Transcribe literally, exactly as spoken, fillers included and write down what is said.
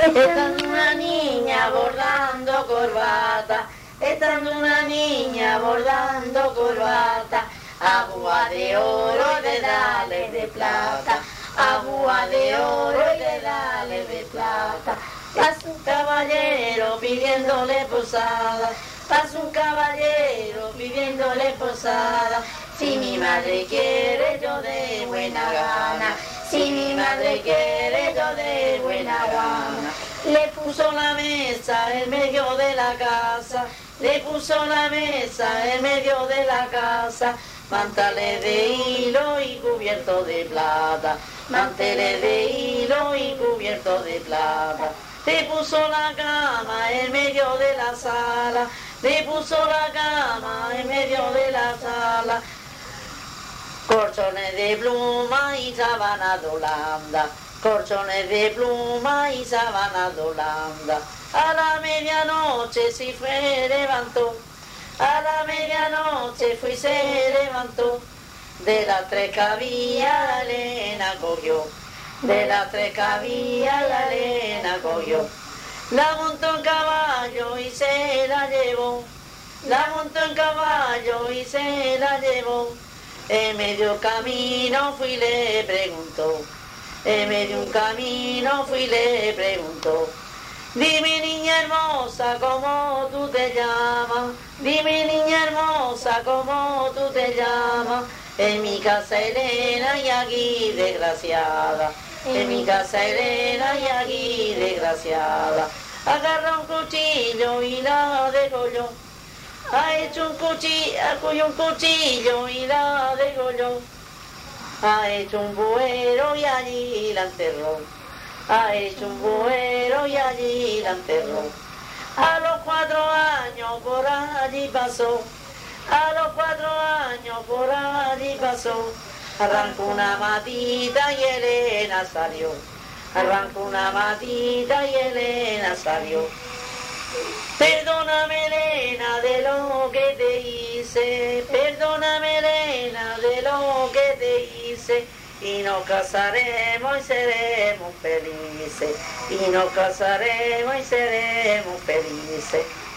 Estando una niña bordando corbata, estando una niña bordando corbata, agua de oro y dedales de plata, agua de oro y dedales de plata. Pasa un caballero pidiéndole posada, pasa un caballero pidiéndole posada. Si mi madre quiere yo de buena gana, si mi madre quiere yo de buena gana. Le puso la mesa en medio de la casa, le puso la mesa en medio de la casa. Manteles de hilo y cubierto de plata, manteles de hilo y cubierto de plata. Le puso la cama en medio de la sala, le puso la cama en medio de la sala. Colchones de pluma y sábana de Holanda, colchones de pluma y sábana de Holanda. A la medianoche si fue levantó, a la medianoche fui se levantó. De las tres que había la Elena cogió, de las tres que había la Elena cogió. La montó en caballo y se la llevó, la montó en caballo y se la llevó. En medio camino fui le preguntó, en medio un camino fui le preguntó. Dime niña hermosa cómo tú te llamas, dime niña hermosa cómo tú te llamas. En mi casa Elena y aquí desgraciada, en mi casa Elena y aquí desgraciada. Agarra un cuchillo y la degolló, ha hecho un cuchillo, ha un cuchillo y la degolló. Ha hecho un buero y allí la enterró, ha hecho un buero y allí la enterró. A los cuatro años por allí pasó, a los cuatro años por allí pasó. Arrancó una matita y Elena salió, arrancó una matita y Elena salió. Perdóname Elena de lo que te hice, perdóname Elena de lo que te hice. Y nos casaremos y seremos felices, y nos casaremos y seremos felices.